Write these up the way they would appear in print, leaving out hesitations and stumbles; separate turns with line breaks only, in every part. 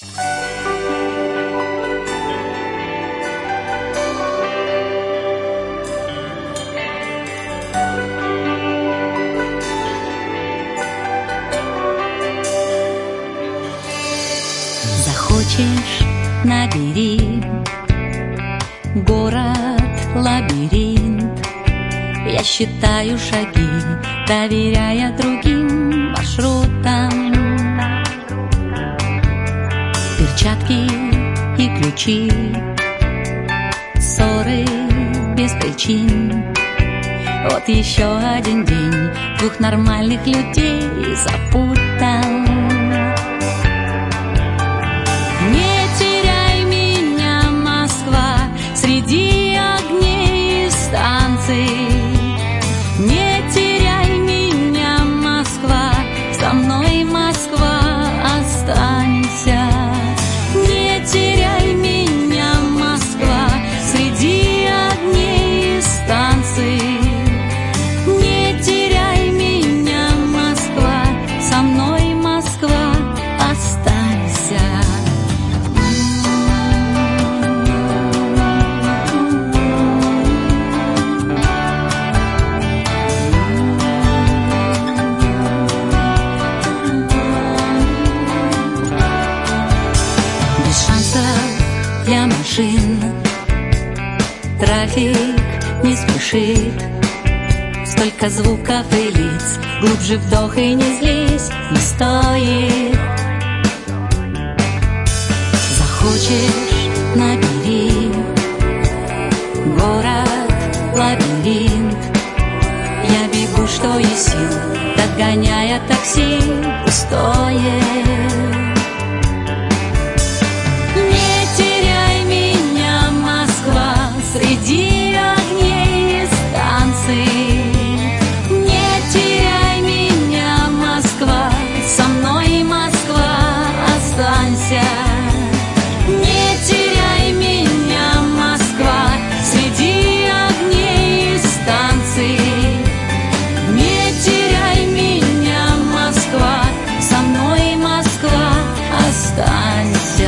Захочешь — набери город-лабиринт. Я считаю шаги, доверяя другим маршрутам. Перчатки и ключи, ссоры без причин. Вот еще один день двух нормальных людей запутал. Не теряй меня, Москва, среди огней и станций. Не теряй меня, Москва, со мной, Москва, останься. Не теряй меня, Москва, среди огней и станций. Не теряй меня, Москва, со мной, Москва, останься. Для машин трафик не спешит. Столько звуков и лиц, глубже вдох и не злись, не стоит. Захочешь — набери город-лабиринт. Я бегу, что есть сил, догоняя такси пустое. Среди огней и станций. Не теряй меня, Москва, со мной, Москва, останься. Не теряй меня, Москва, среди огней и станций. Не теряй меня, Москва, со мной, Москва, останься.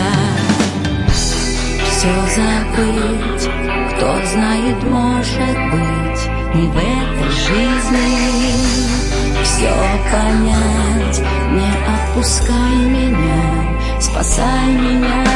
Все забыть, кто знает, может быть, не в этой жизни. Все понять, не отпускай меня, спасай меня.